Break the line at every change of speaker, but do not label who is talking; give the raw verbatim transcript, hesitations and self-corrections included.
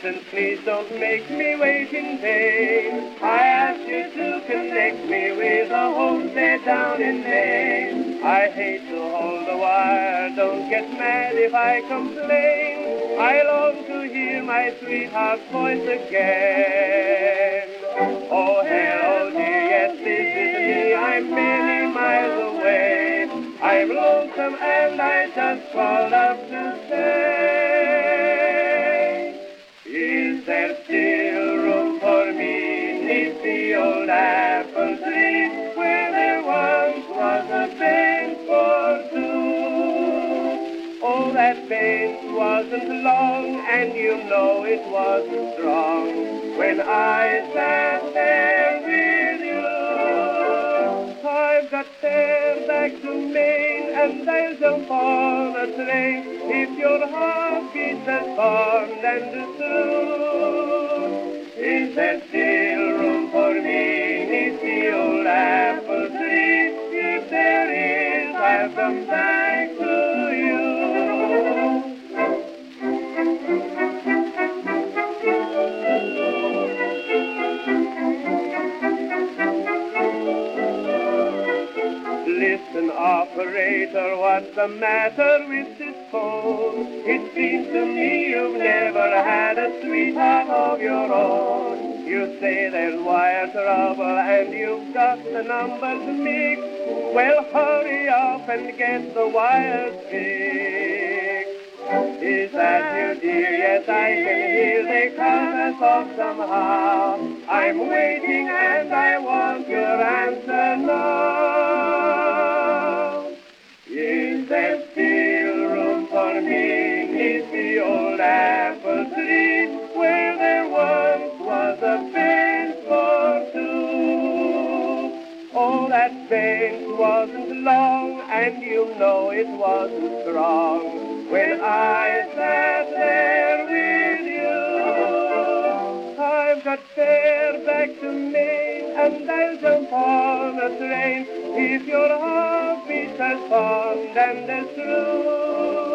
Listen, please don't make me wait in vain. I ask you to connect me with a homestead down in Maine. I hate to hold the wire, don't get mad if I complain. I long to hear my sweetheart's voice again. Oh, hello, dear, yes, this is me, I'm many miles away. I'm lonesome and I just called up to say, is there still room for me neath the old apple tree where there once was a bench for two? Oh, that bench wasn't long and you know it wasn't strong when I sat there with you. I've got fare back to Maine and I'll jump on a train if your heart beats as fond and true. Is there still room for me neath the old apple tree? If there is, I'll come back to you. Listen, operator, what's the matter with this phone? It seems to me you've never had a sweetheart of your own. You say there's wire trouble and you've got the numbers mixed. Well, hurry up and get the wires fixed. Is that you, dear? Yes, I can hear they cut us off somehow. I'm waiting and I want your answer now. Is there still room for me neath the old apple tree where there once was a bench for two? Oh, that bench wasn't long and you know it wasn't strong when I sat there with you. I've got fare back to Maine and I'll jump on a train if your heart beats as fond and as true.